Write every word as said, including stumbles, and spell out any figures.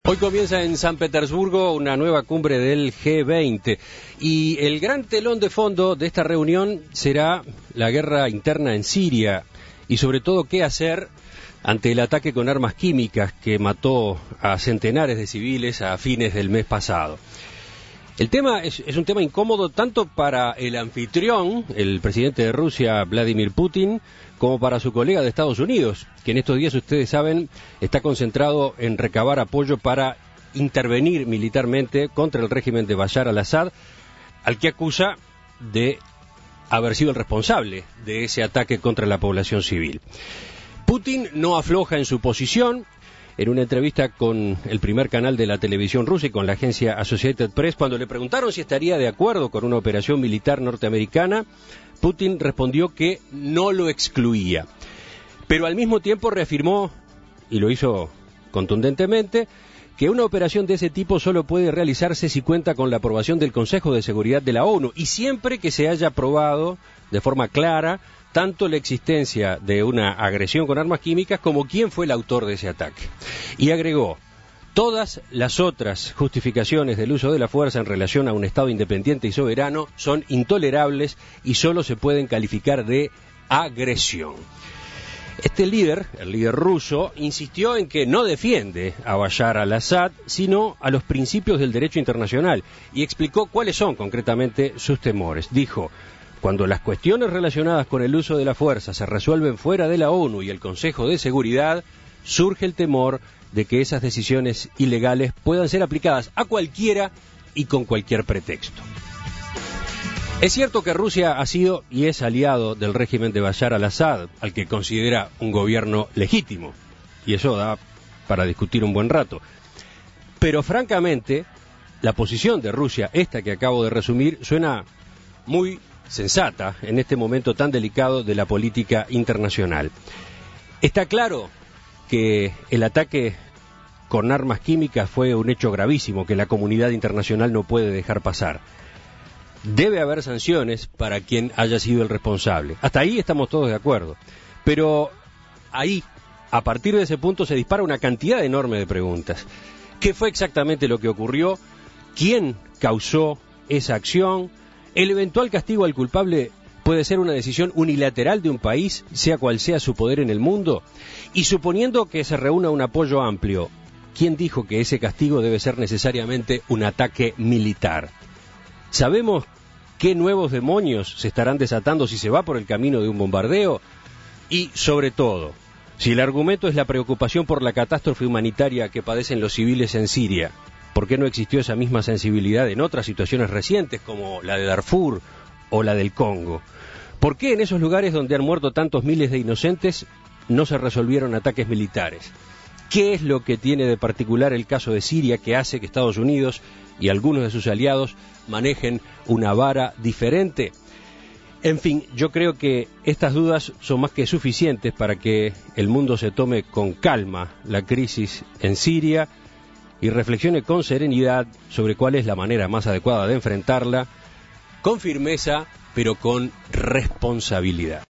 Hoy comienza en San Petersburgo una nueva cumbre del G veinte y el gran telón de fondo de esta reunión será la guerra interna en Siria y sobre todo qué hacer ante el ataque con armas químicas que mató a centenares de civiles a fines del mes pasado. El tema es, es un tema incómodo tanto para el anfitrión, el presidente de Rusia, Vladimir Putin, como para su colega de Estados Unidos, que en estos días, ustedes saben, está concentrado en recabar apoyo para intervenir militarmente contra el régimen de Bashar al-Assad, al que acusa de haber sido el responsable de ese ataque contra la población civil. Putin no afloja en su posición. En una entrevista con el primer canal de la televisión rusa y con la agencia Associated Press, cuando le preguntaron si estaría de acuerdo con una operación militar norteamericana, Putin respondió que no lo excluía. Pero al mismo tiempo reafirmó, y lo hizo contundentemente, que una operación de ese tipo solo puede realizarse si cuenta con la aprobación del Consejo de Seguridad de la ONU y siempre que se haya aprobado de forma clara tanto la existencia de una agresión con armas químicas como quién fue el autor de ese ataque. Y agregó, todas las otras justificaciones del uso de la fuerza en relación a un Estado independiente y soberano son intolerables y solo se pueden calificar de agresión. Este líder, el líder ruso, insistió en que no defiende a Bashar al-Assad, sino a los principios del derecho internacional, y explicó cuáles son concretamente sus temores. Dijo, cuando las cuestiones relacionadas con el uso de la fuerza se resuelven fuera de la ONU y el Consejo de Seguridad, surge el temor de que esas decisiones ilegales puedan ser aplicadas a cualquiera y con cualquier pretexto. Es cierto que Rusia ha sido y es aliado del régimen de Bashar al-Assad, al que considera un gobierno legítimo, y eso da para discutir un buen rato. Pero francamente, la posición de Rusia, esta que acabo de resumir, suena muy sensata en este momento tan delicado de la política internacional. Está claro que el ataque con armas químicas fue un hecho gravísimo que la comunidad internacional no puede dejar pasar. Debe haber sanciones para quien haya sido el responsable. Hasta ahí estamos todos de acuerdo. Pero ahí, a partir de ese punto, se dispara una cantidad enorme de preguntas. ¿Qué fue exactamente lo que ocurrió? ¿Quién causó esa acción? El eventual castigo al culpable puede ser una decisión unilateral de un país, sea cual sea su poder en el mundo. Y suponiendo que se reúna un apoyo amplio, ¿quién dijo que ese castigo debe ser necesariamente un ataque militar? ¿Sabemos qué nuevos demonios se estarán desatando si se va por el camino de un bombardeo? Y, sobre todo, si el argumento es la preocupación por la catástrofe humanitaria que padecen los civiles en Siria, ¿por qué no existió esa misma sensibilidad en otras situaciones recientes como la de Darfur o la del Congo? ¿Por qué en esos lugares donde han muerto tantos miles de inocentes no se resolvieron ataques militares? ¿Qué es lo que tiene de particular el caso de Siria que hace que Estados Unidos y algunos de sus aliados manejen una vara diferente? En fin, yo creo que estas dudas son más que suficientes para que el mundo se tome con calma la crisis en Siria y reflexione con serenidad sobre cuál es la manera más adecuada de enfrentarla, con firmeza, pero con responsabilidad.